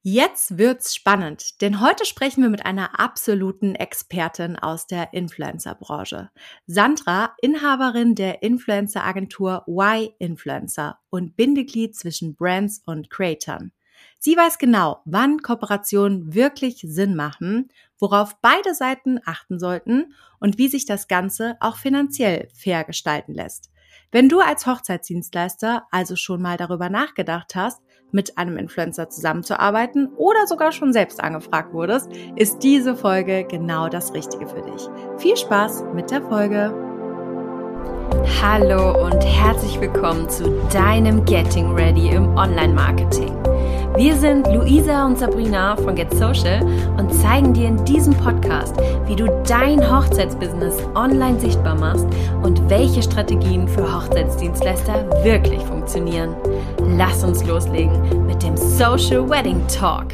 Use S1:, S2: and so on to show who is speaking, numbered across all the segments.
S1: Jetzt wird's spannend, denn heute sprechen wir mit einer absoluten Expertin aus der Influencer-Branche. Sandra, Inhaberin der Influencer-Agentur Y-Influencer und Bindeglied zwischen Brands und Creatern. Sie weiß genau, wann Kooperationen wirklich Sinn machen, worauf beide Seiten achten sollten und wie sich das Ganze auch finanziell fair gestalten lässt. Wenn du als Hochzeitsdienstleister also schon mal darüber nachgedacht hast, mit einem Influencer zusammenzuarbeiten oder sogar schon selbst angefragt wurdest, ist diese Folge genau das Richtige für dich. Viel Spaß mit der Folge!
S2: Hallo und herzlich willkommen zu deinem Getting Ready im Online-Marketing. Wir sind Luisa und Sabrina von Get Social und zeigen dir in diesem Podcast, wie du dein Hochzeitsbusiness online sichtbar machst und welche Strategien für Hochzeitsdienstleister wirklich funktionieren. Lass uns loslegen mit dem Social Wedding Talk.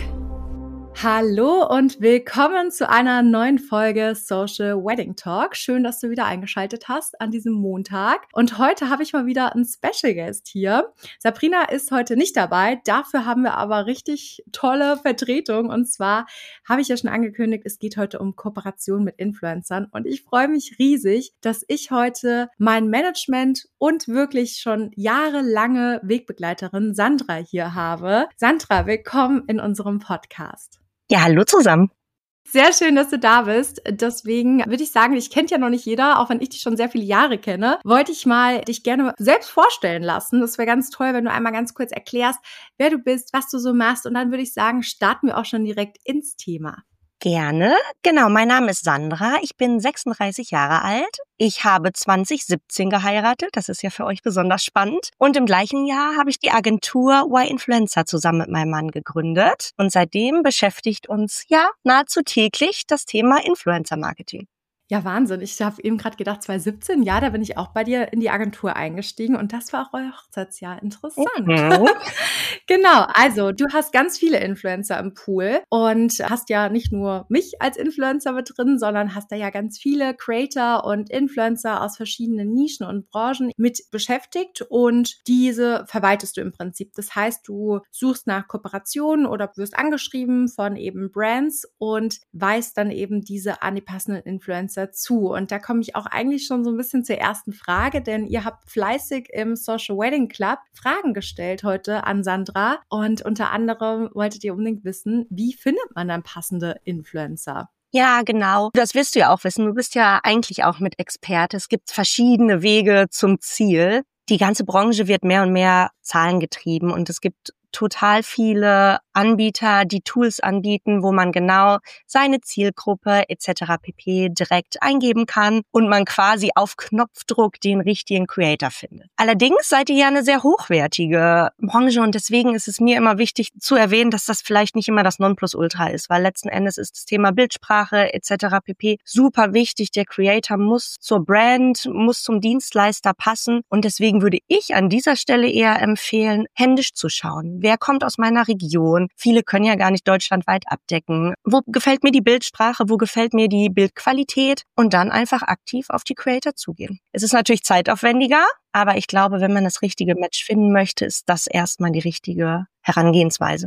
S1: Hallo und willkommen zu einer neuen Folge Social Wedding Talk. Schön, dass du wieder eingeschaltet hast an diesem Montag. Und heute habe ich mal wieder einen Special Guest hier. Sabrina ist heute nicht dabei. Dafür haben wir aber richtig tolle Vertretung. Und zwar habe ich ja schon angekündigt, es geht heute um Kooperation mit Influencern. Und ich freue mich riesig, dass ich heute mein Management und wirklich schon jahrelange Wegbegleiterin Sandra hier habe. Sandra, willkommen in unserem Podcast.
S3: Ja, hallo zusammen.
S1: Sehr schön, dass du da bist. Deswegen würde ich sagen, dich kennt ja noch nicht jeder, auch wenn ich dich schon sehr viele Jahre kenne, wollte ich mal dich gerne selbst vorstellen lassen. Das wäre ganz toll, wenn du einmal ganz kurz erklärst, wer du bist, was du so machst. Und dann würde ich sagen, starten wir auch schon direkt ins Thema.
S3: Gerne. Genau, mein Name ist Sandra. Ich bin 36 Jahre alt. Ich habe 2017 geheiratet. Das ist ja für euch besonders spannend. Und im gleichen Jahr habe ich die Agentur Y-Influencer zusammen mit meinem Mann gegründet. Und seitdem beschäftigt uns ja nahezu täglich das Thema Influencer-Marketing.
S1: Ja, Wahnsinn. Ich habe eben gerade gedacht, 2017, ja, da bin ich auch bei dir in die Agentur eingestiegen und das war auch euer Hochzeitsjahr. Interessant. Mhm. Genau, also du hast ganz viele Influencer im Pool und hast ja nicht nur mich als Influencer mit drin, sondern hast da ja ganz viele Creator und Influencer aus verschiedenen Nischen und Branchen mit beschäftigt und diese verwaltest du im Prinzip. Das heißt, du suchst nach Kooperationen oder wirst angeschrieben von eben Brands und weist dann eben diese an die passenden Influencer zu. Und da komme ich auch eigentlich schon so ein bisschen zur ersten Frage, denn ihr habt fleißig im Social Wedding Club Fragen gestellt heute an Sandra und unter anderem wolltet ihr unbedingt wissen, wie findet man dann passende Influencer?
S3: Ja, genau. Das wirst du ja auch wissen. Du bist ja eigentlich auch mit Experte. Es gibt verschiedene Wege zum Ziel. Die ganze Branche wird mehr und mehr zahlengetrieben und es gibt total viele Anbieter, die Tools anbieten, wo man genau seine Zielgruppe etc. pp. Direkt eingeben kann und man quasi auf Knopfdruck den richtigen Creator findet. Allerdings seid ihr ja eine sehr hochwertige Branche und deswegen ist es mir immer wichtig zu erwähnen, dass das vielleicht nicht immer das Nonplusultra ist, weil letzten Endes ist das Thema Bildsprache etc. pp. Super wichtig. Der Creator muss zur Brand, muss zum Dienstleister passen und deswegen würde ich an dieser Stelle eher empfehlen, händisch zu schauen. Wer kommt aus meiner Region? Viele können ja gar nicht deutschlandweit abdecken. Wo gefällt mir die Bildsprache? Wo gefällt mir die Bildqualität? Und dann einfach aktiv auf die Creator zugehen. Es ist natürlich zeitaufwendiger, aber ich glaube, wenn man das richtige Match finden möchte, ist das erstmal die richtige Herangehensweise.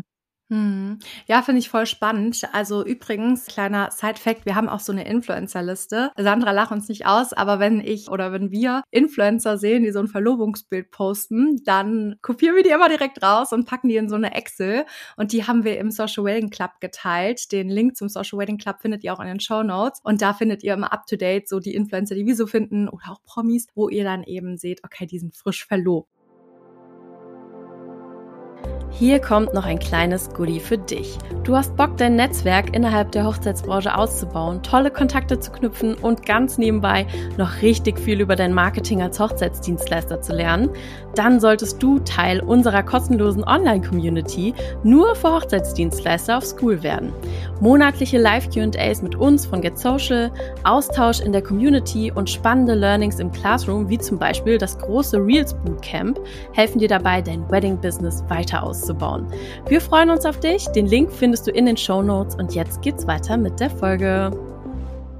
S1: Ja, finde ich voll spannend. Also übrigens, kleiner Side-Fact, wir haben auch so eine Influencer-Liste. Sandra, lach uns nicht aus, aber wenn wir Influencer sehen, die so ein Verlobungsbild posten, dann kopieren wir die immer direkt raus und packen die in so eine Excel. Und die haben wir im Social Wedding Club geteilt. Den Link zum Social Wedding Club findet ihr auch in den Shownotes. Und da findet ihr immer up-to-date so die Influencer, die wir so finden oder auch Promis, wo ihr dann eben seht, okay, die sind frisch verlobt.
S2: Hier kommt noch ein kleines Goodie für dich. Du hast Bock, dein Netzwerk innerhalb der Hochzeitsbranche auszubauen, tolle Kontakte zu knüpfen und ganz nebenbei noch richtig viel über dein Marketing als Hochzeitsdienstleister zu lernen? Dann solltest du Teil unserer kostenlosen Online-Community nur für Hochzeitsdienstleister auf School werden. Monatliche Live-Q&As mit uns von Get Social, Austausch in der Community und spannende Learnings im Classroom, wie zum Beispiel das große Reels Bootcamp, helfen dir dabei, dein Wedding-Business weiter auszubauen. Wir freuen uns auf dich. Den Link findest du in den Shownotes und jetzt geht's weiter mit der Folge.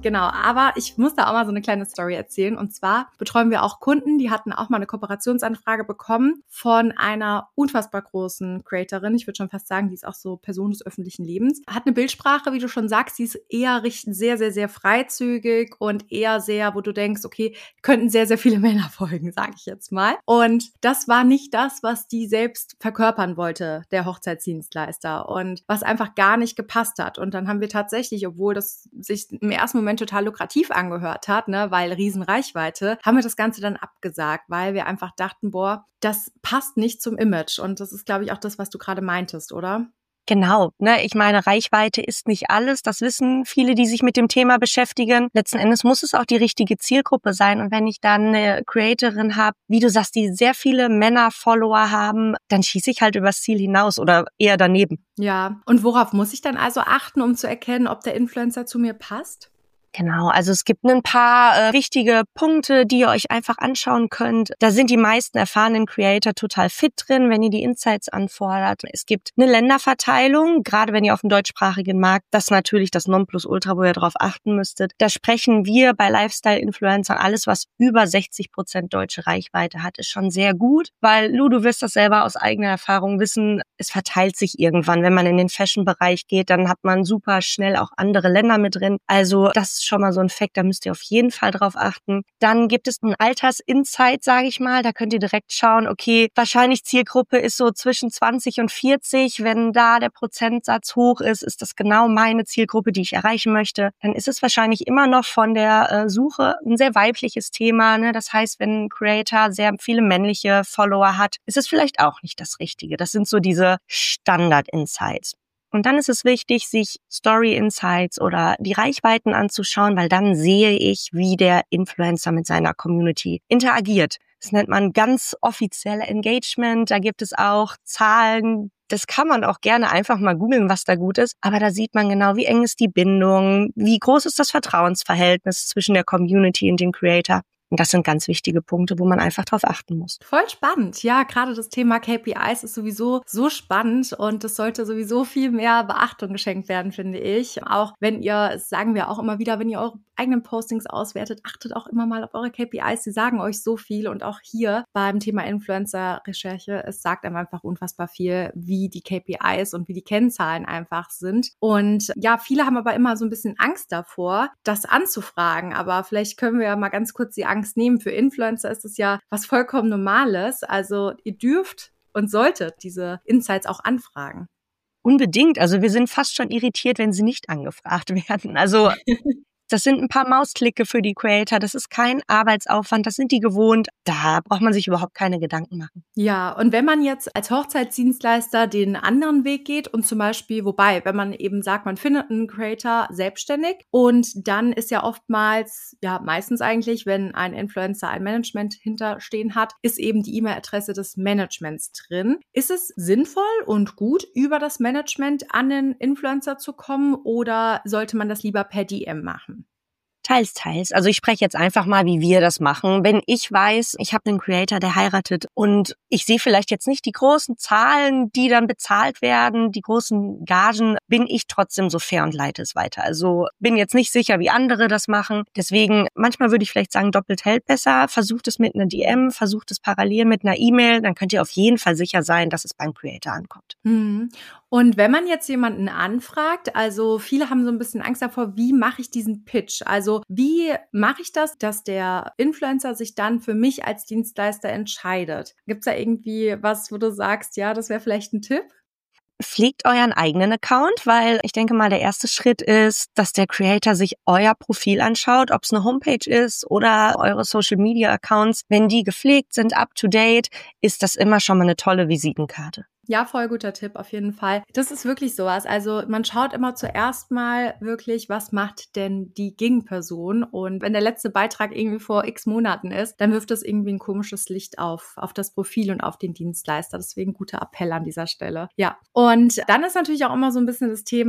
S1: Genau, aber ich muss da auch mal so eine kleine Story erzählen. Und zwar betreuen wir auch Kunden, die hatten auch mal eine Kooperationsanfrage bekommen von einer unfassbar großen Creatorin. Ich würde schon fast sagen, die ist auch so Person des öffentlichen Lebens. Hat eine Bildsprache, wie du schon sagst, die ist eher sehr, sehr, sehr freizügig und eher sehr, wo du denkst, okay, könnten sehr, sehr viele Männer folgen, sage ich jetzt mal. Und das war nicht das, was die selbst verkörpern wollte, der Hochzeitsdienstleister, und was einfach gar nicht gepasst hat. Und dann haben wir tatsächlich, obwohl das sich im ersten Moment total lukrativ angehört hat, ne, weil Riesenreichweite, haben wir das Ganze dann abgesagt, weil wir einfach dachten, boah, das passt nicht zum Image. Und das ist, glaube ich, auch das, was du gerade meintest, oder?
S3: Genau, ne, ich meine, Reichweite ist nicht alles. Das wissen viele, die sich mit dem Thema beschäftigen. Letzten Endes muss es auch die richtige Zielgruppe sein. Und wenn ich dann eine Creatorin habe, wie du sagst, die sehr viele Männer-Follower haben, dann schieße ich halt übers Ziel hinaus oder eher daneben.
S1: Ja, und worauf muss ich dann also achten, um zu erkennen, ob der Influencer zu mir passt?
S3: Genau, also es gibt ein paar wichtige Punkte, die ihr euch einfach anschauen könnt. Da sind die meisten erfahrenen Creator total fit drin, wenn ihr die Insights anfordert. Es gibt eine Länderverteilung, gerade wenn ihr auf dem deutschsprachigen Markt, das ist natürlich das Nonplusultra, wo ihr darauf achten müsstet. Da sprechen wir bei Lifestyle-Influencern, alles, was über 60% deutsche Reichweite hat, ist schon sehr gut, weil Lu, du wirst das selber aus eigener Erfahrung wissen, es verteilt sich irgendwann. Wenn man in den Fashion-Bereich geht, dann hat man super schnell auch andere Länder mit drin. Also das ist schon mal so ein Fact, da müsst ihr auf jeden Fall drauf achten. Dann gibt es einen Alters-Insight, sage ich mal. Da könnt ihr direkt schauen, okay, wahrscheinlich Zielgruppe ist so zwischen 20 und 40. Wenn da der Prozentsatz hoch ist, ist das genau meine Zielgruppe, die ich erreichen möchte. Dann ist es wahrscheinlich immer noch von der Suche ein sehr weibliches Thema. Ne? Das heißt, wenn ein Creator sehr viele männliche Follower hat, ist es vielleicht auch nicht das Richtige. Das sind so diese Standard-Insights. Und dann ist es wichtig, sich Story-Insights oder die Reichweiten anzuschauen, weil dann sehe ich, wie der Influencer mit seiner Community interagiert. Das nennt man ganz offizielle Engagement. Da gibt es auch Zahlen. Das kann man auch gerne einfach mal googeln, was da gut ist. Aber da sieht man genau, wie eng ist die Bindung, wie groß ist das Vertrauensverhältnis zwischen der Community und dem Creator. Und das sind ganz wichtige Punkte, wo man einfach drauf achten muss.
S1: Voll spannend. Ja, gerade das Thema KPIs ist sowieso so spannend und es sollte sowieso viel mehr Beachtung geschenkt werden, finde ich. Auch wenn ihr, das sagen wir auch immer wieder, wenn ihr eure eigenen Postings auswertet, achtet auch immer mal auf eure KPIs. Sie sagen euch so viel, und auch hier beim Thema Influencer-Recherche, es sagt einem einfach unfassbar viel, wie die KPIs und wie die Kennzahlen einfach sind. Und ja, viele haben aber immer so ein bisschen Angst davor, das anzufragen. Aber vielleicht können wir ja mal ganz kurz die Angst nehmen. Für Influencer ist es ja was vollkommen Normales. Also ihr dürft und solltet diese Insights auch anfragen.
S3: Unbedingt. Also wir sind fast schon irritiert, wenn sie nicht angefragt werden. Also das sind ein paar Mausklicke für die Creator. Das ist kein Arbeitsaufwand. Das sind die gewohnt. Da braucht man sich überhaupt keine Gedanken machen.
S1: Ja, und wenn man jetzt als Hochzeitsdienstleister den anderen Weg geht und zum Beispiel, wobei, wenn man eben sagt, man findet einen Creator selbstständig, und dann ist ja oftmals, ja meistens eigentlich, wenn ein Influencer ein Management hinterstehen hat, ist eben die E-Mail-Adresse des Managements drin. Ist es sinnvoll und gut, über das Management an den Influencer zu kommen, oder sollte man das lieber per DM machen?
S3: Teils, teils. Also ich spreche jetzt einfach mal, wie wir das machen. Wenn ich weiß, ich habe einen Creator, der heiratet, und ich sehe vielleicht jetzt nicht die großen Zahlen, die dann bezahlt werden, die großen Gagen, bin ich trotzdem so fair und leite es weiter. Also bin jetzt nicht sicher, wie andere das machen. Deswegen, manchmal würde ich vielleicht sagen, doppelt hält besser. Versucht es mit einer DM, versucht es parallel mit einer E-Mail. Dann könnt ihr auf jeden Fall sicher sein, dass es beim Creator ankommt.
S1: Und wenn man jetzt jemanden anfragt, also viele haben so ein bisschen Angst davor, wie mache ich diesen Pitch? Also wie mache ich das, dass der Influencer sich dann für mich als Dienstleister entscheidet? Gibt es da irgendwie was, wo du sagst, ja, das wäre vielleicht ein Tipp?
S3: Pflegt euren eigenen Account, weil ich denke mal, der erste Schritt ist, dass der Creator sich euer Profil anschaut, ob es eine Homepage ist oder eure Social-Media-Accounts. Wenn die gepflegt sind, up-to-date, ist das immer schon mal eine tolle Visitenkarte.
S1: Ja, voll guter Tipp, auf jeden Fall. Das ist wirklich sowas. Also man schaut immer zuerst mal wirklich, was macht denn die Gegenperson? Und wenn der letzte Beitrag irgendwie vor x Monaten ist, dann wirft das irgendwie ein komisches Licht auf das Profil und auf den Dienstleister. Deswegen guter Appell an dieser Stelle. Ja, und dann ist natürlich auch immer so ein bisschen das Thema,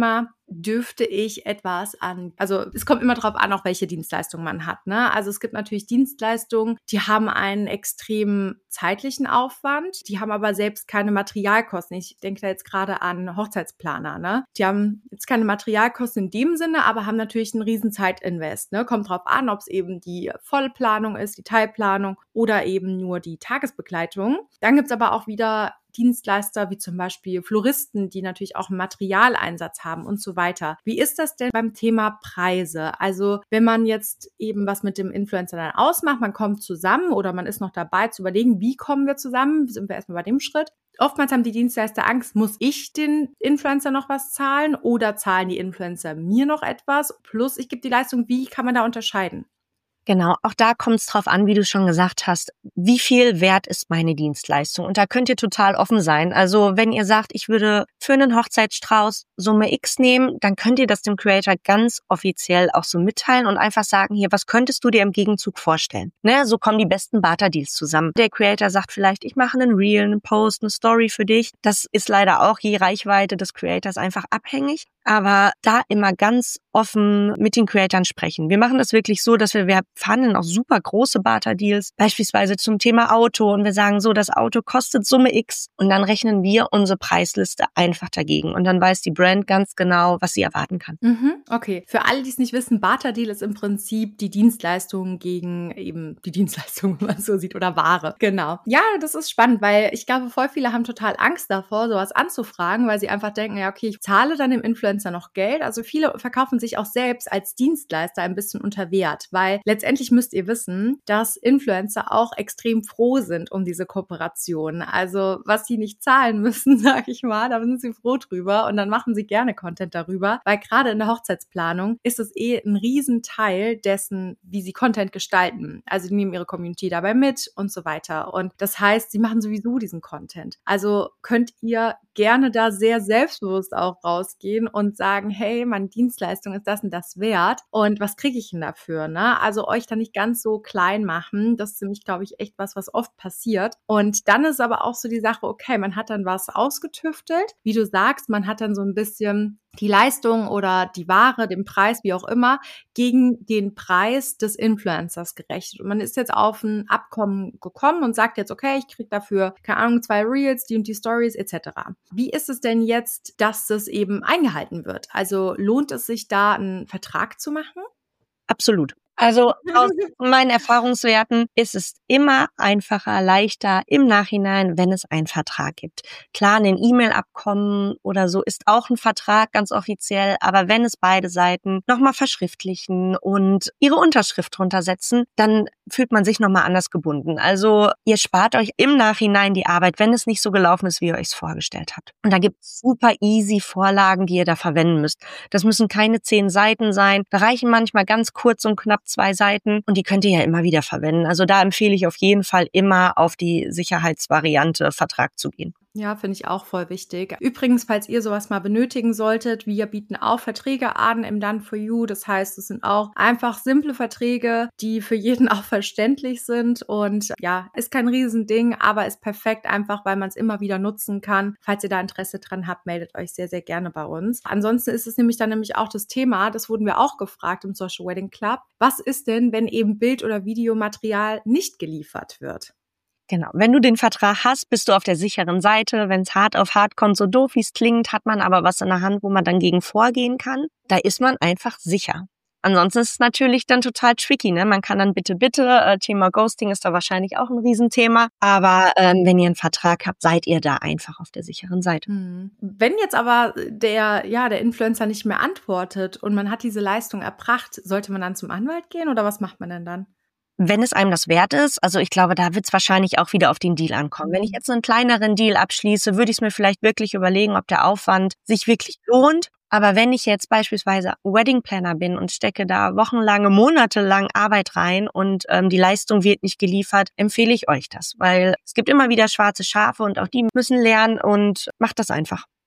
S1: dürfte ich etwas also es kommt immer drauf an, auch welche Dienstleistung man hat, ne? Also es gibt natürlich Dienstleistungen, die haben einen extremen zeitlichen Aufwand, die haben aber selbst keine Materialkosten. Ich denke da jetzt gerade an Hochzeitsplaner, ne? Die haben jetzt keine Materialkosten in dem Sinne, aber haben natürlich einen riesen Zeitinvest, ne? Kommt drauf an, ob es eben die Vollplanung ist, die Teilplanung oder eben nur die Tagesbegleitung. Dann gibt's aber auch wieder Dienstleister wie zum Beispiel Floristen, die natürlich auch einen Materialeinsatz haben und so weiter. Wie ist das denn beim Thema Preise? Also wenn man jetzt eben was mit dem Influencer dann ausmacht, man kommt zusammen oder man ist noch dabei zu überlegen, wie kommen wir zusammen? Sind wir erstmal bei dem Schritt? Oftmals haben die Dienstleister Angst, muss ich den Influencer noch was zahlen oder zahlen die Influencer mir noch etwas? Plus ich gebe die Leistung, wie kann man da unterscheiden?
S3: Genau, auch da kommt es drauf an, wie du schon gesagt hast, wie viel wert ist meine Dienstleistung? Und da könnt ihr total offen sein. Also wenn ihr sagt, ich würde für einen Hochzeitsstrauß Summe X nehmen, dann könnt ihr das dem Creator ganz offiziell auch so mitteilen und einfach sagen, hier, was könntest du dir im Gegenzug vorstellen? Ne, so kommen die besten Barter-Deals zusammen. Der Creator sagt vielleicht, ich mache einen Reel, einen Post, eine Story für dich. Das ist leider auch je Reichweite des Creators einfach abhängig. Aber da immer ganz offen mit den Creatoren sprechen. Wir machen das wirklich so, dass wir verhandeln auch super große Barter-Deals, beispielsweise zum Thema Auto. Und wir sagen so, das Auto kostet Summe X. Und dann rechnen wir unsere Preisliste einfach dagegen. Und dann weiß die Brand ganz genau, was sie erwarten kann.
S1: Okay. Für alle, die es nicht wissen, Barter-Deal ist im Prinzip die Dienstleistung gegen eben die Dienstleistung, wenn man es so sieht, oder Ware. Genau. Ja, das ist spannend, weil ich glaube, voll viele haben total Angst davor, sowas anzufragen, weil sie einfach denken, ja, okay, ich zahle dann dem Influencer noch Geld. Also viele verkaufen sich auch selbst als Dienstleister ein bisschen unter Wert, weil letztendlich müsst ihr wissen, dass Influencer auch extrem froh sind um diese Kooperation. Also was sie nicht zahlen müssen, sag ich mal, da sind sie froh drüber und dann machen sie gerne Content darüber, weil gerade in der Hochzeitsplanung ist es ein Riesenteil dessen, wie sie Content gestalten. Also die nehmen ihre Community dabei mit und so weiter. Und das heißt, sie machen sowieso diesen Content. Also könnt ihr gerne da sehr selbstbewusst auch rausgehen und sagen, hey, meine Dienstleistung ist das und das wert und was kriege ich denn dafür, ne? Also euch da nicht ganz so klein machen, das ist nämlich, glaube ich, echt was oft passiert. Und dann ist aber auch so die Sache, okay, man hat dann was ausgetüftelt, wie du sagst, man hat dann so ein bisschen die Leistung oder die Ware, den Preis, wie auch immer, gegen den Preis des Influencers gerechnet. Und man ist jetzt auf ein Abkommen gekommen und sagt jetzt, okay, ich kriege dafür, keine Ahnung, 2 Reels, die und die Stories etc. Wie ist es denn jetzt, dass das eben eingehalten wird? Also lohnt es sich da, einen Vertrag zu machen?
S3: Absolut. Also aus meinen Erfahrungswerten ist es immer einfacher, leichter im Nachhinein, wenn es einen Vertrag gibt. Klar, ein E-Mail-Abkommen oder so ist auch ein Vertrag, ganz offiziell, aber wenn es beide Seiten nochmal verschriftlichen und ihre Unterschrift drunter setzen, dann fühlt man sich nochmal anders gebunden. Also ihr spart euch im Nachhinein die Arbeit, wenn es nicht so gelaufen ist, wie ihr euch es vorgestellt habt. Und da gibt es super easy Vorlagen, die ihr da verwenden müsst. Das müssen keine 10 Seiten sein. Da reichen manchmal ganz kurz und knapp 2 Seiten und die könnt ihr ja immer wieder verwenden. Also da empfehle ich auf jeden Fall immer auf die Sicherheitsvariante Vertrag zu gehen.
S1: Ja, finde ich auch voll wichtig. Übrigens, falls ihr sowas mal benötigen solltet, wir bieten auch Verträge an im Done4U. Das heißt, es sind auch einfach simple Verträge, die für jeden auch verständlich sind. Und ja, ist kein Riesending, aber ist perfekt einfach, weil man es immer wieder nutzen kann. Falls ihr da Interesse dran habt, meldet euch sehr, sehr gerne bei uns. Ansonsten ist es nämlich auch das Thema, das wurden wir auch gefragt im Social Wedding Club. Was ist denn, wenn eben Bild- oder Videomaterial nicht geliefert wird?
S3: Genau. Wenn du den Vertrag hast, bist du auf der sicheren Seite. Wenn es hart auf hart kommt, so doof wie es klingt, hat man aber was in der Hand, wo man dann gegen vorgehen kann. Da ist man einfach sicher. Ansonsten ist es natürlich dann total tricky, ne? Man kann dann bitte, Thema Ghosting ist da wahrscheinlich auch ein Riesenthema. Aber wenn ihr einen Vertrag habt, seid ihr da einfach auf der sicheren Seite.
S1: Wenn jetzt aber der Influencer nicht mehr antwortet und man hat diese Leistung erbracht, sollte man dann zum Anwalt gehen oder was macht man denn dann?
S3: Wenn es einem das wert ist, also ich glaube, da wird es wahrscheinlich auch wieder auf den Deal ankommen. Wenn ich jetzt einen kleineren Deal abschließe, würde ich es mir vielleicht wirklich überlegen, ob der Aufwand sich wirklich lohnt. Aber wenn ich jetzt beispielsweise Wedding Planner bin und stecke da wochenlange, monatelang Arbeit rein und die Leistung wird nicht geliefert, empfehle ich euch das. Weil es gibt immer wieder schwarze Schafe und auch die müssen lernen und macht das einfach.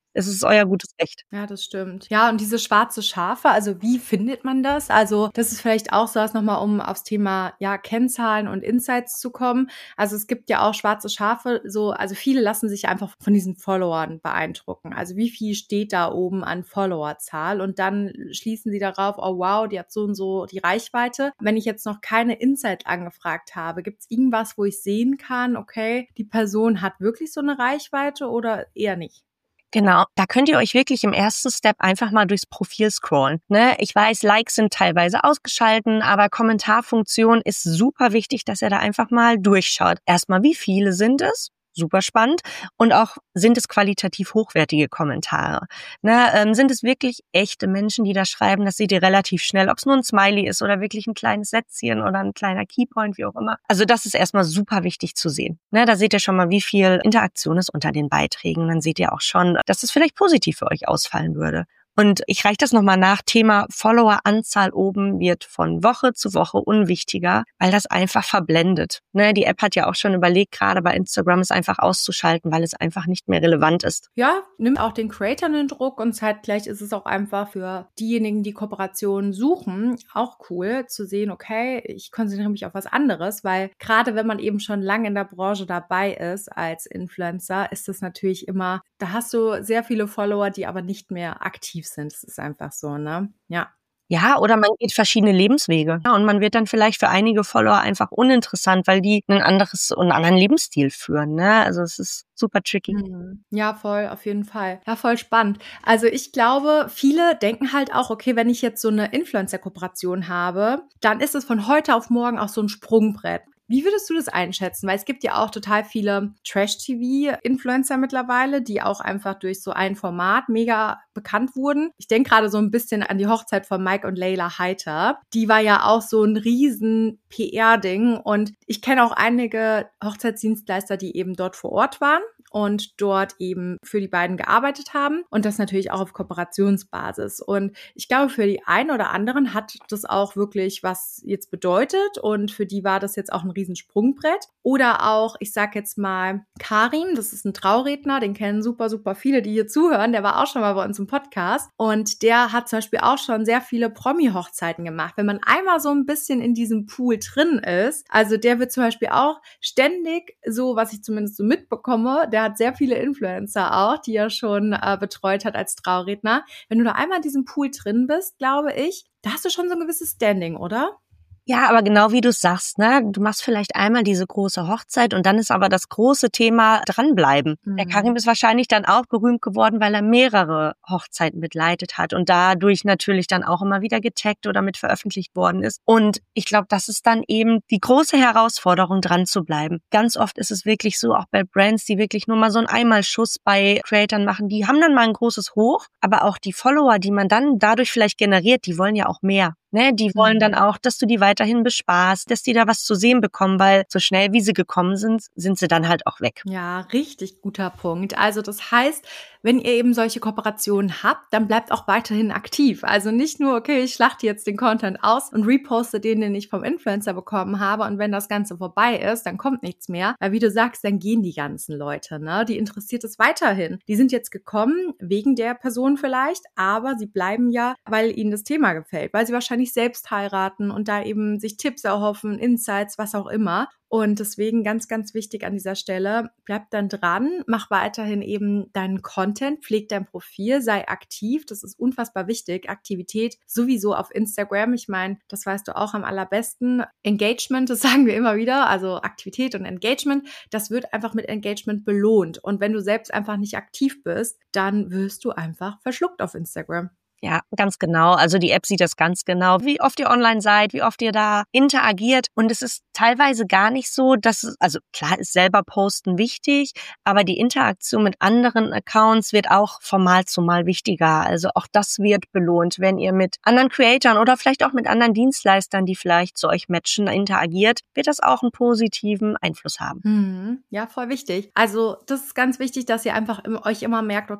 S3: Es ist euer gutes Recht.
S1: Ja, das stimmt. Ja, und diese schwarze Schafe, also wie findet man das? Also das ist vielleicht auch so was nochmal, um aufs Thema Kennzahlen und Insights zu kommen. Also es gibt ja auch schwarze Schafe, also viele lassen sich einfach von diesen Followern beeindrucken. Also wie viel steht da oben an Followerzahl? Und dann schließen sie darauf, oh wow, die hat so und so die Reichweite. Wenn ich jetzt noch keine Insight angefragt habe, gibt es irgendwas, wo ich sehen kann, okay, die Person hat wirklich so eine Reichweite oder eher nicht?
S3: Genau, da könnt ihr euch wirklich im ersten Step einfach mal durchs Profil scrollen. Ne? Ich weiß, Likes sind teilweise ausgeschalten, aber Kommentarfunktion ist super wichtig, dass ihr da einfach mal durchschaut. Erstmal, wie viele sind es? Super spannend. Und auch, sind es qualitativ hochwertige Kommentare? Ne, sind es wirklich echte Menschen, die da schreiben? Das seht ihr relativ schnell, ob es nur ein Smiley ist oder wirklich ein kleines Sätzchen oder ein kleiner Keypoint, wie auch immer. Also das ist erstmal super wichtig zu sehen. Ne, da seht ihr schon mal, wie viel Interaktion ist unter den Beiträgen. Dann seht ihr auch schon, dass es vielleicht positiv für euch ausfallen würde. Und ich reiche das nochmal nach. Thema Followeranzahl oben wird von Woche zu Woche unwichtiger, weil das einfach verblendet. Ne, die App hat ja auch schon überlegt, gerade bei Instagram es einfach auszuschalten, weil es einfach nicht mehr relevant ist.
S1: Ja, nimmt auch den Creatern den Druck und zeitgleich ist es auch einfach für diejenigen, die Kooperationen suchen, auch cool zu sehen, okay, ich konzentriere mich auf was anderes, weil gerade wenn man eben schon lange in der Branche dabei ist als Influencer, ist das natürlich immer, da hast du sehr viele Follower, die aber nicht mehr aktiv sind. Das ist einfach so, ne? Ja.
S3: Ja, oder man geht verschiedene Lebenswege. Ja, und man wird dann vielleicht für einige Follower einfach uninteressant, weil die einen anderen Lebensstil führen. Ne? Also es ist super tricky.
S1: Ja, voll, auf jeden Fall. Ja, voll spannend. Also ich glaube, viele denken halt auch, okay, wenn ich jetzt so eine Influencer-Kooperation habe, dann ist es von heute auf morgen auch so ein Sprungbrett. Wie würdest du das einschätzen? Weil es gibt ja auch total viele Trash-TV-Influencer mittlerweile, die auch einfach durch so ein Format mega bekannt wurden. Ich denke gerade so ein bisschen an die Hochzeit von Mike und Layla Heiter. Die war ja auch so ein riesen PR-Ding. Und ich kenne auch einige Hochzeitsdienstleister, die eben dort vor Ort waren und dort eben für die beiden gearbeitet haben. Und das natürlich auch auf Kooperationsbasis. Und ich glaube, für die einen oder anderen hat das auch wirklich was jetzt bedeutet. Und für die war das jetzt auch ein riesen Sprungbrett. Oder auch, ich sag jetzt mal, Karim, das ist ein Trauredner, den kennen super, super viele, die hier zuhören. Der war auch schon mal bei uns im Podcast. Und der hat zum Beispiel auch schon sehr viele Promi-Hochzeiten gemacht. Wenn man einmal so ein bisschen in diesem Pool drin ist, also der wird zum Beispiel auch ständig, so was ich zumindest so mitbekomme, der hat sehr viele Influencer auch, die er schon betreut hat als Trauredner. Wenn du da einmal in diesem Pool drin bist, glaube ich, da hast du schon so ein gewisses Standing, oder?
S3: Ja, aber genau wie du sagst, ne, du machst vielleicht einmal diese große Hochzeit und dann ist aber das große Thema dranbleiben. Der Karim ist wahrscheinlich dann auch berühmt geworden, weil er mehrere Hochzeiten begleitet hat und dadurch natürlich dann auch immer wieder getaggt oder mit veröffentlicht worden ist. Und ich glaube, das ist dann eben die große Herausforderung, dran zu bleiben. Ganz oft ist es wirklich so, auch bei Brands, die wirklich nur mal so einen Einmalschuss bei Creatern machen, die haben dann mal ein großes Hoch, aber auch die Follower, die man dann dadurch vielleicht generiert, die wollen ja auch mehr. Ne, die wollen dann auch, dass du die weiterhin bespaßt, dass die da was zu sehen bekommen, weil so schnell wie sie gekommen sind, sind sie dann halt auch weg.
S1: Ja, richtig guter Punkt. Also das heißt, wenn ihr eben solche Kooperationen habt, dann bleibt auch weiterhin aktiv. Also nicht nur, okay, ich schlachte jetzt den Content aus und reposte den ich vom Influencer bekommen habe und wenn das Ganze vorbei ist, dann kommt nichts mehr. Weil wie du sagst, dann gehen die ganzen Leute, ne? Die interessiert es weiterhin. Die sind jetzt gekommen, wegen der Person vielleicht, aber sie bleiben ja, weil ihnen das Thema gefällt, weil sie wahrscheinlich selbst heiraten und da eben sich Tipps erhoffen, Insights, was auch immer. Und deswegen ganz, ganz wichtig an dieser Stelle, bleib dann dran, mach weiterhin eben deinen Content, pfleg dein Profil, sei aktiv, das ist unfassbar wichtig, Aktivität sowieso auf Instagram, ich meine, das weißt du auch am allerbesten, Engagement, das sagen wir immer wieder, also Aktivität und Engagement, das wird einfach mit Engagement belohnt und wenn du selbst einfach nicht aktiv bist, dann wirst du einfach verschluckt auf Instagram.
S3: Ja, ganz genau. Also die App sieht das ganz genau, wie oft ihr online seid, wie oft ihr da interagiert. Und es ist teilweise gar nicht so, also klar ist selber posten wichtig, aber die Interaktion mit anderen Accounts wird auch von Mal zu Mal wichtiger. Also auch das wird belohnt, wenn ihr mit anderen Creatoren oder vielleicht auch mit anderen Dienstleistern, die vielleicht zu euch matchen, interagiert, wird das auch einen positiven Einfluss haben.
S1: Ja, voll wichtig. Also das ist ganz wichtig, dass ihr einfach euch immer merkt, okay,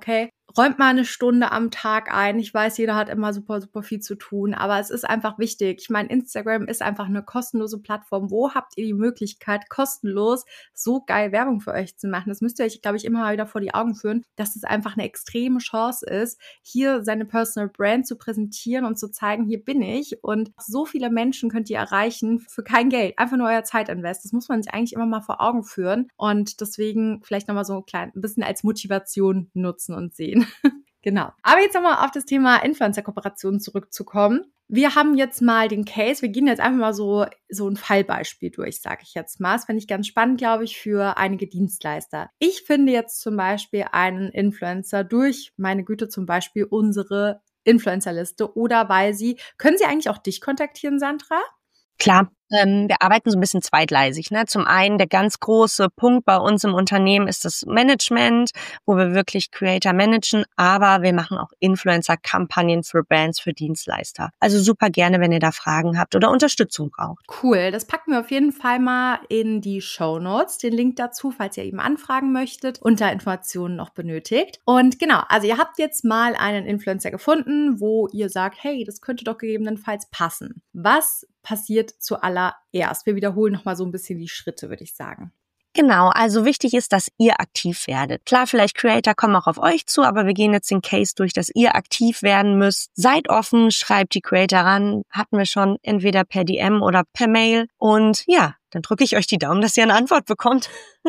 S1: räumt mal eine Stunde am Tag ein. Ich weiß, jeder hat immer super, super viel zu tun, aber es ist einfach wichtig. Ich meine, Instagram ist einfach eine kostenlose Plattform. Wo habt ihr die Möglichkeit, kostenlos so geil Werbung für euch zu machen? Das müsst ihr euch, glaube ich, immer mal wieder vor die Augen führen, dass es einfach eine extreme Chance ist, hier seine Personal Brand zu präsentieren und zu zeigen, hier bin ich. Und so viele Menschen könnt ihr erreichen für kein Geld. Einfach nur euer Zeitinvest. Das muss man sich eigentlich immer mal vor Augen führen. Und deswegen vielleicht nochmal so ein bisschen als Motivation nutzen und sehen. Genau. Aber jetzt nochmal auf das Thema Influencer-Kooperationen zurückzukommen. Wir haben jetzt mal den Case, wir gehen jetzt einfach mal so ein Fallbeispiel durch, sage ich jetzt mal. Das fände ich ganz spannend, glaube ich, für einige Dienstleister. Ich finde jetzt zum Beispiel einen Influencer durch, meine Güte, zum Beispiel unsere Influencer-Liste oder können Sie eigentlich auch dich kontaktieren, Sandra?
S3: Klar, wir arbeiten so ein bisschen zweigleisig. Ne? Zum einen, der ganz große Punkt bei uns im Unternehmen ist das Management, wo wir wirklich Creator managen, aber wir machen auch Influencer-Kampagnen für Brands, für Dienstleister. Also super gerne, wenn ihr da Fragen habt oder Unterstützung braucht.
S1: Cool, das packen wir auf jeden Fall mal in die Shownotes, den Link dazu, falls ihr eben anfragen möchtet und da Informationen noch benötigt. Und genau, also ihr habt jetzt mal einen Influencer gefunden, wo ihr sagt, hey, das könnte doch gegebenenfalls passen. Was passiert zuallererst? Wir wiederholen nochmal so ein bisschen die Schritte, würde ich sagen.
S3: Genau, also wichtig ist, dass ihr aktiv werdet. Klar, vielleicht Creator kommen auch auf euch zu, aber wir gehen jetzt den Case durch, dass ihr aktiv werden müsst. Seid offen, schreibt die Creator ran, hatten wir schon entweder per DM oder per Mail. Und ja, dann drücke ich euch die Daumen, dass ihr eine Antwort bekommt.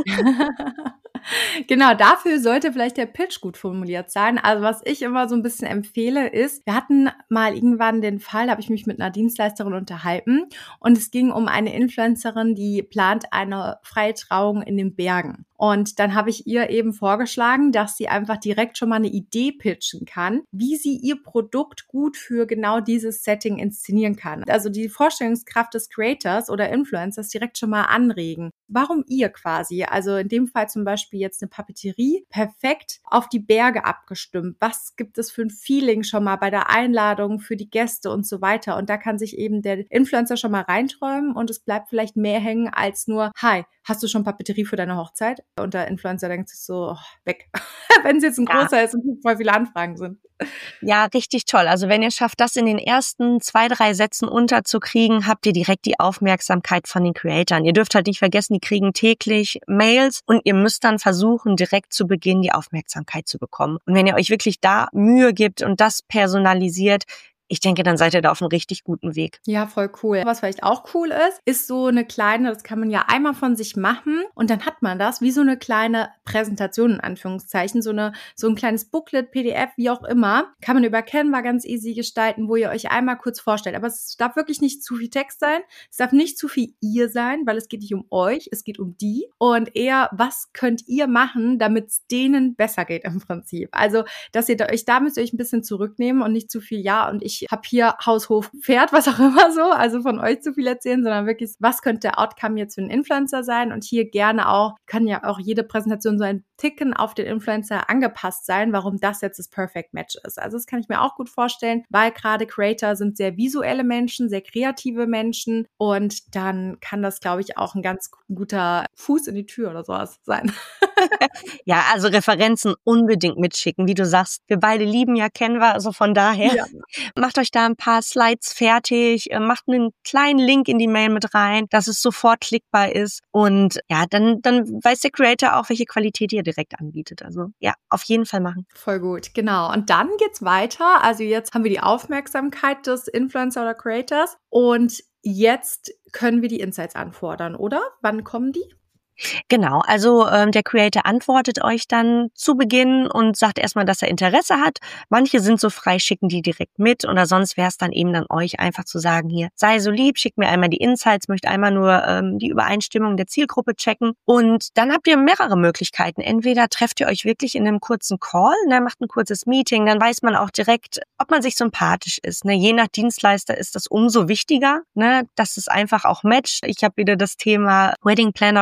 S1: Genau, dafür sollte vielleicht der Pitch gut formuliert sein. Also was ich immer so ein bisschen empfehle ist, wir hatten mal irgendwann den Fall, da habe ich mich mit einer Dienstleisterin unterhalten und es ging um eine Influencerin, die plant eine freie Trauung in den Bergen. Und dann habe ich ihr eben vorgeschlagen, dass sie einfach direkt schon mal eine Idee pitchen kann, wie sie ihr Produkt gut für genau dieses Setting inszenieren kann. Also die Vorstellungskraft des Creators oder Influencers direkt schon mal anregen. Warum ihr quasi? Also in dem Fall zum Beispiel jetzt eine Papeterie, perfekt auf die Berge abgestimmt. Was gibt es für ein Feeling schon mal bei der Einladung für die Gäste und so weiter? Und da kann sich eben der Influencer schon mal reinträumen und es bleibt vielleicht mehr hängen als nur, hi, hast du schon Papeterie für deine Hochzeit? Und der Influencer denkt sich so, weg. Wenn es jetzt ein großer ist und voll viele Anfragen sind.
S3: Ja, richtig toll. Also wenn ihr schafft, das in den ersten 2-3 Sätzen unterzukriegen, habt ihr direkt die Aufmerksamkeit von den Creatoren. Ihr dürft halt nicht vergessen, die kriegen täglich Mails und ihr müsst dann versuchen, direkt zu Beginn die Aufmerksamkeit zu bekommen. Und wenn ihr euch wirklich da Mühe gibt und das personalisiert, ich denke, dann seid ihr da auf einem richtig guten Weg.
S1: Ja, voll cool. Was vielleicht auch cool ist so eine kleine, das kann man ja einmal von sich machen und dann hat man das wie so eine kleine Präsentation in Anführungszeichen, so ein kleines Booklet, PDF, wie auch immer, kann man über Canva ganz easy gestalten, wo ihr euch einmal kurz vorstellt. Aber es darf wirklich nicht zu viel Text sein, es darf nicht zu viel ihr sein, weil es geht nicht um euch, es geht um die und eher, was könnt ihr machen, damit es denen besser geht im Prinzip. Also, dass ihr da müsst ihr euch ein bisschen zurücknehmen und nicht zu viel und ich habe hier Haus, Hof, Pferd, was auch immer so, also von euch zu viel erzählen, sondern wirklich, was könnte der Outcome jetzt für einen Influencer sein und hier gerne auch, kann ja auch jede Präsentation so ein Ticken auf den Influencer angepasst sein, warum das jetzt das Perfect Match ist. Also das kann ich mir auch gut vorstellen, weil gerade Creator sind sehr visuelle Menschen, sehr kreative Menschen und dann kann das, glaube ich, auch ein ganz guter Fuß in die Tür oder sowas sein.
S3: Ja, also Referenzen unbedingt mitschicken. Wie du sagst, wir beide lieben ja Canva, also von daher macht euch da ein paar Slides fertig, macht einen kleinen Link in die Mail mit rein, dass es sofort klickbar ist und ja, dann weiß der Creator auch, welche Qualität ihr direkt anbietet. Also ja, auf jeden Fall machen.
S1: Voll gut, genau. Und dann geht's weiter. Also jetzt haben wir die Aufmerksamkeit des Influencer oder Creators und jetzt können wir die Insights anfordern, oder? Wann kommen die?
S3: Genau, also der Creator antwortet euch dann zu Beginn und sagt erstmal, dass er Interesse hat. Manche sind so frei, schicken die direkt mit oder sonst wäre es dann eben an euch einfach zu sagen, hier, sei so lieb, schickt mir einmal die Insights, möchte einmal nur die Übereinstimmung der Zielgruppe checken und dann habt ihr mehrere Möglichkeiten. Entweder trefft ihr euch wirklich in einem kurzen Call, ne, macht ein kurzes Meeting, dann weiß man auch direkt, ob man sich sympathisch ist. Ne? Je nach Dienstleister ist das umso wichtiger, ne, dass es einfach auch matcht. Ich habe wieder das Thema Wedding Planner vor mir,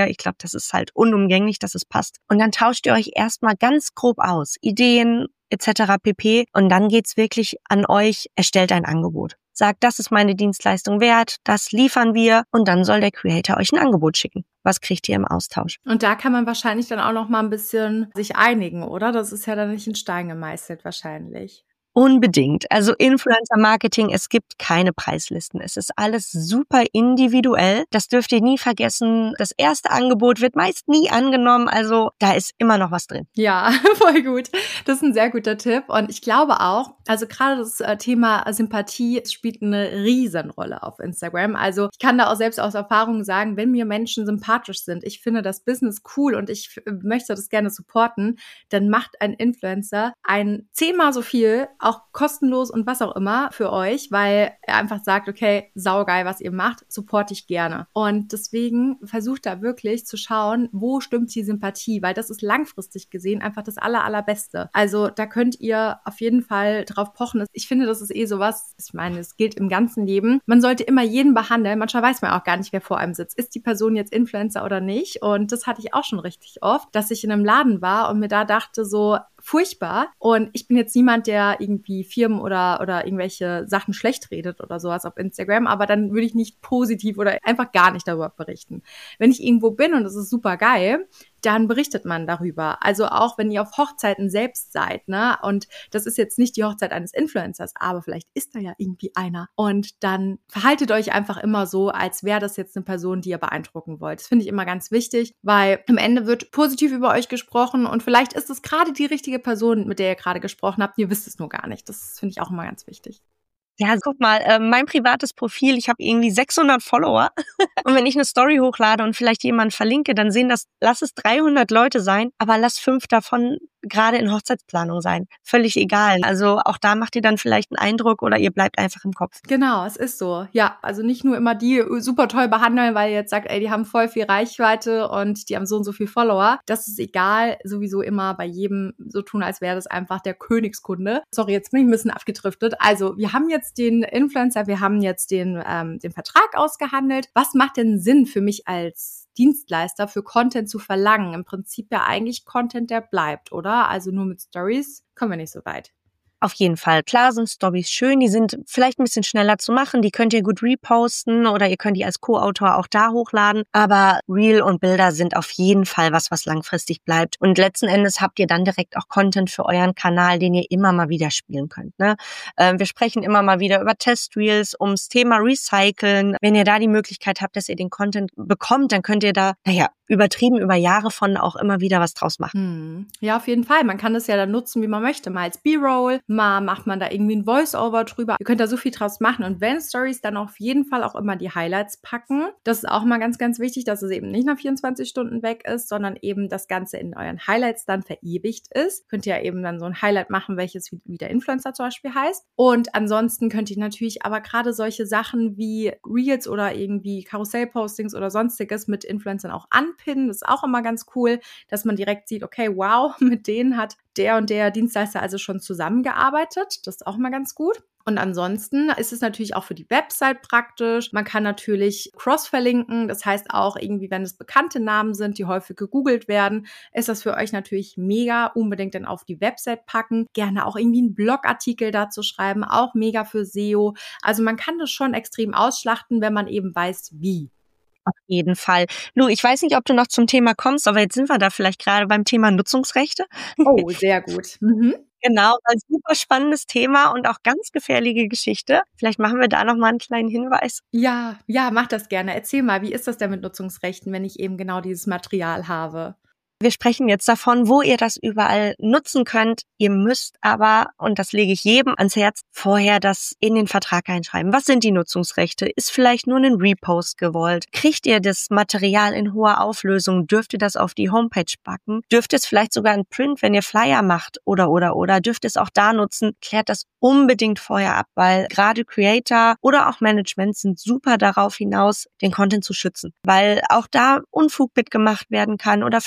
S3: ihr. Ich glaube, das ist halt unumgänglich, dass es passt. Und dann tauscht ihr euch erstmal ganz grob aus. Ideen etc. pp. Und dann geht's wirklich an euch, erstellt ein Angebot. Sagt, das ist meine Dienstleistung wert, das liefern wir und dann soll der Creator euch ein Angebot schicken. Was kriegt ihr im Austausch?
S1: Und da kann man wahrscheinlich dann auch noch mal ein bisschen sich einigen, oder? Das ist ja dann nicht in Stein gemeißelt wahrscheinlich.
S3: Unbedingt. Also Influencer-Marketing, es gibt keine Preislisten. Es ist alles super individuell. Das dürft ihr nie vergessen. Das erste Angebot wird meist nie angenommen. Also da ist immer noch was drin.
S1: Ja, voll gut. Das ist ein sehr guter Tipp. Und ich glaube auch, also gerade das Thema Sympathie spielt eine Riesenrolle auf Instagram. Also ich kann da auch selbst aus Erfahrung sagen, wenn mir Menschen sympathisch sind, ich finde das Business cool und ich möchte das gerne supporten, dann macht ein Influencer ein 10-mal so viel, auch kostenlos und was auch immer für euch, weil er einfach sagt, okay, saugeil, was ihr macht, supporte ich gerne. Und deswegen versucht da wirklich zu schauen, wo stimmt die Sympathie, weil das ist langfristig gesehen einfach das Allerbeste. Also da könnt ihr auf jeden Fall drauf pochen. Ich finde, das ist sowas, ich meine, es gilt im ganzen Leben. Man sollte immer jeden behandeln. Manchmal weiß man auch gar nicht, wer vor einem sitzt. Ist die Person jetzt Influencer oder nicht? Und das hatte ich auch schon richtig oft, dass ich in einem Laden war und mir da dachte so, furchtbar. Und ich bin jetzt niemand, der irgendwie Firmen oder irgendwelche Sachen schlecht redet oder sowas auf Instagram, aber dann würde ich nicht positiv oder einfach gar nicht darüber berichten. Wenn ich irgendwo bin und es ist super geil, dann berichtet man darüber. Also auch wenn ihr auf Hochzeiten selbst seid, ne? Und das ist jetzt nicht die Hochzeit eines Influencers, aber vielleicht ist da ja irgendwie einer. Und dann verhaltet euch einfach immer so, als wäre das jetzt eine Person, die ihr beeindrucken wollt. Das finde ich immer ganz wichtig, weil am Ende wird positiv über euch gesprochen und vielleicht ist es gerade die richtige Person, mit der ihr gerade gesprochen habt. Ihr wisst es nur gar nicht. Das finde ich auch immer ganz wichtig.
S3: Ja, guck mal, mein privates Profil, ich habe irgendwie 600 Follower und wenn ich eine Story hochlade und vielleicht jemanden verlinke, dann sehen das, lass es 300 Leute sein, aber lass 5 davon gerade in Hochzeitsplanung sein. Völlig egal. Also auch da macht ihr dann vielleicht einen Eindruck oder ihr bleibt einfach im Kopf.
S1: Genau, es ist so. Ja, also nicht nur immer die super toll behandeln, weil ihr jetzt sagt, ey, die haben voll viel Reichweite und die haben so und so viel Follower. Das ist egal. Sowieso immer bei jedem so tun, als wäre das einfach der Königskunde. Sorry, jetzt bin ich ein bisschen abgedriftet. Also wir haben jetzt den Influencer, wir haben jetzt den Vertrag ausgehandelt. Was macht denn Sinn für mich als Dienstleister für Content zu verlangen? Im Prinzip ja eigentlich Content, der bleibt, oder? Also nur mit Stories kommen wir nicht so weit.
S3: Auf jeden Fall. Klar sind Stories schön, die sind vielleicht ein bisschen schneller zu machen, die könnt ihr gut reposten oder ihr könnt die als Co-Autor auch da hochladen, aber Reel und Bilder sind auf jeden Fall was langfristig bleibt und letzten Endes habt ihr dann direkt auch Content für euren Kanal, den ihr immer mal wieder spielen könnt, ne? Wir sprechen immer mal wieder über Testreels, ums Thema Recyceln. Wenn ihr da die Möglichkeit habt, dass ihr den Content bekommt, dann könnt ihr da, übertrieben über Jahre von auch immer wieder was draus machen.
S1: Ja, auf jeden Fall. Man kann das ja dann nutzen, wie man möchte. Mal als B-Roll, mal macht man da irgendwie ein Voice-Over drüber. Ihr könnt da so viel draus machen. Und wenn Stories, dann auf jeden Fall auch immer die Highlights packen. Das ist auch mal ganz, ganz wichtig, dass es eben nicht nach 24 Stunden weg ist, sondern eben das Ganze in euren Highlights dann verewigt ist. Könnt ihr ja eben dann so ein Highlight machen, welches wie der Influencer zum Beispiel heißt. Und ansonsten könnt ihr natürlich aber gerade solche Sachen wie Reels oder irgendwie Karussell-Postings oder sonstiges mit Influencern auch anpinnen. Das ist auch immer ganz cool, dass man direkt sieht, okay, wow, mit denen hat der und der Dienstleister also schon zusammengearbeitet. Das ist auch mal ganz gut. Und ansonsten ist es natürlich auch für die Website praktisch. Man kann natürlich cross-verlinken. Das heißt auch irgendwie, wenn es bekannte Namen sind, die häufig gegoogelt werden, ist das für euch natürlich mega. Unbedingt dann auf die Website packen. Gerne auch irgendwie einen Blogartikel dazu schreiben. Auch mega für SEO. Also man kann das schon extrem ausschlachten, wenn man eben weiß, wie.
S3: Auf jeden Fall. Lu, ich weiß nicht, ob du noch zum Thema kommst, aber jetzt sind wir da vielleicht gerade beim Thema Nutzungsrechte.
S1: Oh, sehr gut.
S3: Genau, ein super spannendes Thema und auch ganz gefährliche Geschichte. Vielleicht machen wir da nochmal einen kleinen Hinweis.
S1: Ja, mach das gerne. Erzähl mal, wie ist das denn mit Nutzungsrechten, wenn ich eben genau dieses Material habe?
S3: Wir sprechen jetzt davon, wo ihr das überall nutzen könnt. Ihr müsst aber, und das lege ich jedem ans Herz, vorher das in den Vertrag einschreiben. Was sind die Nutzungsrechte? Ist vielleicht nur ein Repost gewollt? Kriegt ihr das Material in hoher Auflösung? Dürft ihr das auf die Homepage packen? Dürft ihr es vielleicht sogar in Print, wenn ihr Flyer macht? Oder? Dürft ihr es auch da nutzen? Klärt das unbedingt vorher ab, weil gerade Creator oder auch Management sind super darauf hinaus, den Content zu schützen. Weil auch da Unfug mitgemacht werden kann oder vielleicht gibt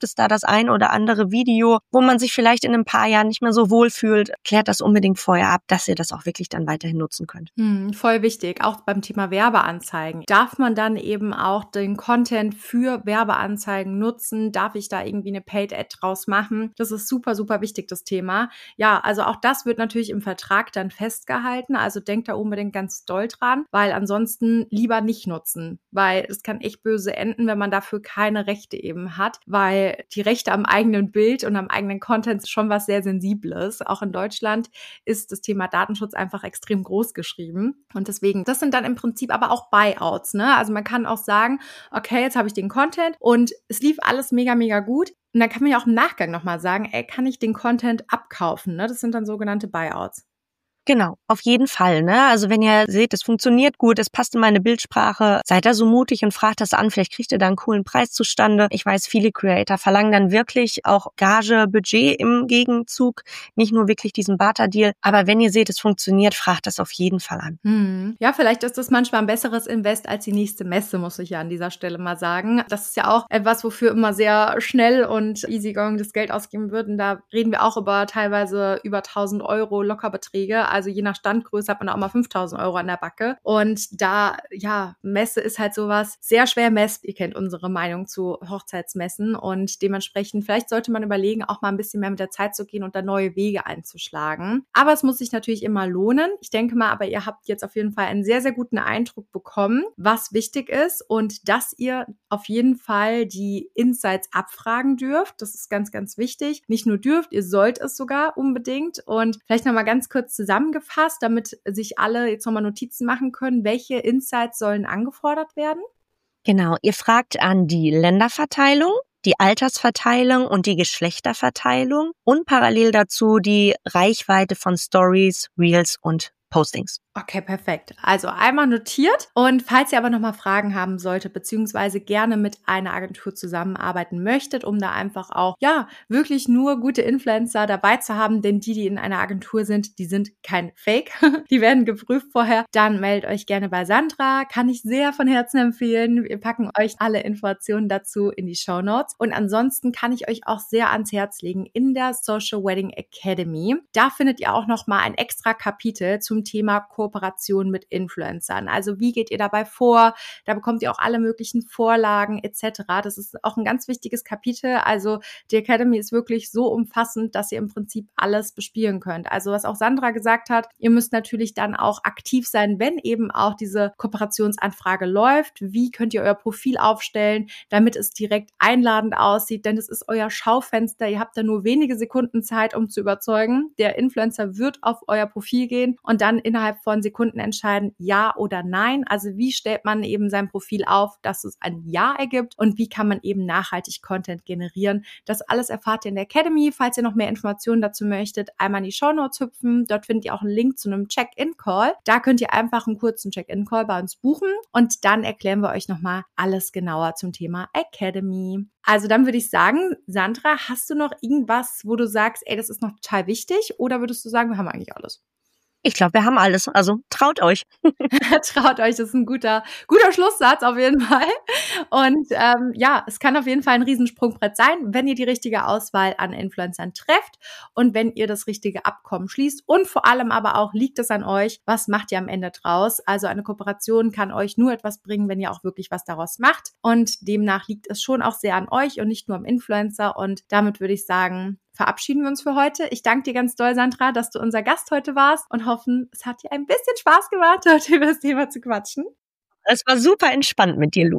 S3: gibt es da das ein oder andere Video, wo man sich vielleicht in ein paar Jahren nicht mehr so wohl fühlt. Klärt das unbedingt vorher ab, dass ihr das auch wirklich dann weiterhin nutzen könnt.
S1: Voll wichtig, auch beim Thema Werbeanzeigen. Darf man dann eben auch den Content für Werbeanzeigen nutzen? Darf ich da irgendwie eine Paid-Ad draus machen? Das ist super, super wichtig, das Thema. Ja, also auch das wird natürlich im Vertrag dann festgehalten. Also denkt da unbedingt ganz doll dran, weil ansonsten lieber nicht nutzen, weil es kann echt böse enden, wenn man dafür keine Rechte eben hat, weil die Rechte am eigenen Bild und am eigenen Content ist schon was sehr Sensibles. Auch in Deutschland ist das Thema Datenschutz einfach extrem groß geschrieben und deswegen, das sind dann im Prinzip aber auch Buyouts, ne? Also man kann auch sagen, okay, jetzt habe ich den Content und es lief alles mega, mega gut. Und dann kann man ja auch im Nachgang nochmal sagen, ey, kann ich den Content abkaufen, ne? Das sind dann sogenannte Buyouts.
S3: Genau, auf jeden Fall, ne? Also wenn ihr seht, es funktioniert gut, es passt in meine Bildsprache, seid da so mutig und fragt das an, vielleicht kriegt ihr da einen coolen Preis zustande. Ich weiß, viele Creator verlangen dann wirklich auch Gage, Budget im Gegenzug, nicht nur wirklich diesen Barter-Deal. Aber wenn ihr seht, es funktioniert, fragt das auf jeden Fall an.
S1: Ja, vielleicht ist das manchmal ein besseres Invest als die nächste Messe, muss ich ja an dieser Stelle mal sagen. Das ist ja auch etwas, wofür immer sehr schnell und easygoing das Geld ausgeben wird. Und da reden wir auch über teilweise über 1.000 Euro Lockerbeträge. Also je nach Standgröße hat man auch mal 5.000 Euro an der Backe. Und da, ja, Messe ist halt sowas sehr schwer messbar. Ihr kennt unsere Meinung zu Hochzeitsmessen und dementsprechend vielleicht sollte man überlegen, auch mal ein bisschen mehr mit der Zeit zu gehen und da neue Wege einzuschlagen. Aber es muss sich natürlich immer lohnen. Ich denke mal, aber ihr habt jetzt auf jeden Fall einen sehr, sehr guten Eindruck bekommen, was wichtig ist und dass ihr auf jeden Fall die Insights abfragen dürft. Das ist ganz, ganz wichtig. Nicht nur dürft, ihr sollt es sogar unbedingt. Und vielleicht nochmal ganz kurz zusammengefasst, damit sich alle jetzt nochmal Notizen machen können, welche Insights sollen angefordert werden?
S3: Genau, ihr fragt an die Länderverteilung, die Altersverteilung und die Geschlechterverteilung und parallel dazu die Reichweite von Stories, Reels und Postings.
S1: Okay, perfekt. Also einmal notiert. Und falls ihr aber nochmal Fragen haben solltet, beziehungsweise gerne mit einer Agentur zusammenarbeiten möchtet, um da einfach auch, ja, wirklich nur gute Influencer dabei zu haben, denn die in einer Agentur sind, die sind kein Fake. Die werden geprüft vorher. Dann meldet euch gerne bei Sandra. Kann ich sehr von Herzen empfehlen. Wir packen euch alle Informationen dazu in die Shownotes. Und ansonsten kann ich euch auch sehr ans Herz legen in der Social Wedding Academy. Da findet ihr auch nochmal ein extra Kapitel zum Thema Kooperation mit Influencern. Also wie geht ihr dabei vor? Da bekommt ihr auch alle möglichen Vorlagen etc. Das ist auch ein ganz wichtiges Kapitel. Also die Academy ist wirklich so umfassend, dass ihr im Prinzip alles bespielen könnt. Also was auch Sandra gesagt hat, ihr müsst natürlich dann auch aktiv sein, wenn eben auch diese Kooperationsanfrage läuft. Wie könnt ihr euer Profil aufstellen, damit es direkt einladend aussieht? Denn es ist euer Schaufenster. Ihr habt da nur wenige Sekunden Zeit, um zu überzeugen. Der Influencer wird auf euer Profil gehen und dann innerhalb von Sekunden entscheiden, ja oder nein. Also wie stellt man eben sein Profil auf, dass es ein Ja ergibt und wie kann man eben nachhaltig Content generieren. Das alles erfahrt ihr in der Academy. Falls ihr noch mehr Informationen dazu möchtet, einmal in die Shownotes hüpfen. Dort findet ihr auch einen Link zu einem Check-in-Call. Da könnt ihr einfach einen kurzen Check-in-Call bei uns buchen und dann erklären wir euch nochmal alles genauer zum Thema Academy. Also dann würde ich sagen, Sandra, hast du noch irgendwas, wo du sagst, ey, das ist noch total wichtig, oder würdest du sagen, wir haben eigentlich alles?
S3: Ich glaube, wir haben alles. Also traut euch.
S1: Traut euch, das ist ein guter Schlusssatz auf jeden Fall. Und ja, es kann auf jeden Fall ein Riesensprungbrett sein, wenn ihr die richtige Auswahl an Influencern trefft und wenn ihr das richtige Abkommen schließt. Und vor allem aber auch liegt es an euch, was macht ihr am Ende draus? Also eine Kooperation kann euch nur etwas bringen, wenn ihr auch wirklich was daraus macht. Und demnach liegt es schon auch sehr an euch und nicht nur am Influencer. Und damit würde ich sagen, verabschieden wir uns für heute. Ich danke dir ganz doll, Sandra, dass du unser Gast heute warst und hoffen, es hat dir ein bisschen Spaß gemacht, heute über das Thema zu quatschen.
S3: Es war super entspannt mit dir, Lu.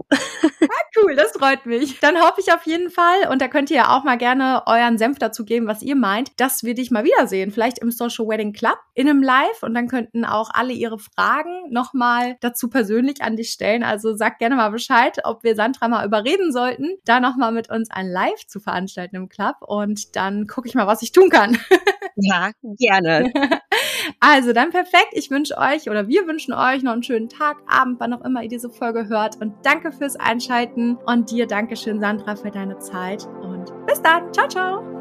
S1: Cool, das freut mich. Dann hoffe ich auf jeden Fall, und da könnt ihr ja auch mal gerne euren Senf dazu geben, was ihr meint, dass wir dich mal wiedersehen. Vielleicht im Social Wedding Club in einem Live, und dann könnten auch alle ihre Fragen nochmal dazu persönlich an dich stellen. Also sagt gerne mal Bescheid, ob wir Sandra mal überreden sollten, da nochmal mit uns ein Live zu veranstalten im Club, und dann gucke ich mal, was ich tun kann.
S3: Ja, gerne.
S1: Also dann perfekt. Ich wünsche euch, oder wir wünschen euch noch einen schönen Tag, Abend, wann auch immer ihr diese Folge hört. Und danke fürs Einschalten. Und dir Dankeschön, Sandra, für deine Zeit. Und bis dann. Ciao, ciao.